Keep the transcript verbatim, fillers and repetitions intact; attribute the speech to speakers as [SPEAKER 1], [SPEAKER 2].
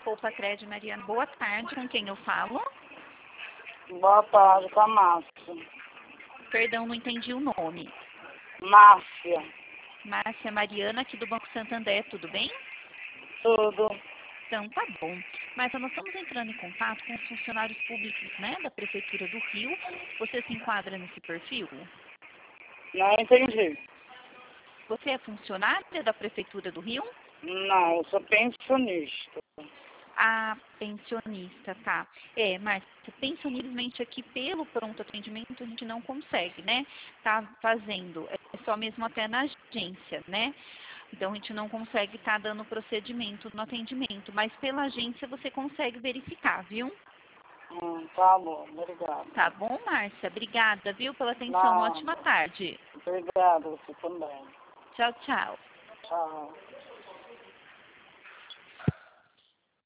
[SPEAKER 1] Poupa Cred, Mariana. Boa tarde, com quem eu falo?
[SPEAKER 2] Boa tarde, com a Márcia.
[SPEAKER 1] Perdão, não entendi o nome.
[SPEAKER 2] Márcia.
[SPEAKER 1] Márcia Mariana, aqui do Banco Santander, tudo bem?
[SPEAKER 2] Tudo.
[SPEAKER 1] Então, tá bom. Mas nós estamos entrando em contato com os funcionários públicos, né, da Prefeitura do Rio. Você se enquadra nesse perfil?
[SPEAKER 2] Não entendi.
[SPEAKER 1] Você é funcionária da Prefeitura do Rio?
[SPEAKER 2] Não, eu sou pensionista.
[SPEAKER 1] Ah, pensionista, tá. É, Márcia, pensionista aqui pelo pronto atendimento a gente não consegue, né? Tá fazendo, é só mesmo até na agência, né? Então a gente não consegue estar dando procedimento no atendimento, mas pela agência você consegue verificar, viu?
[SPEAKER 2] Hum, tá bom, obrigada.
[SPEAKER 1] Tá bom, Márcia? Obrigada, viu, pela atenção.
[SPEAKER 2] Nada.
[SPEAKER 1] Ótima tarde.
[SPEAKER 2] Obrigada, você também.
[SPEAKER 1] Tchau, tchau.
[SPEAKER 2] Tchau.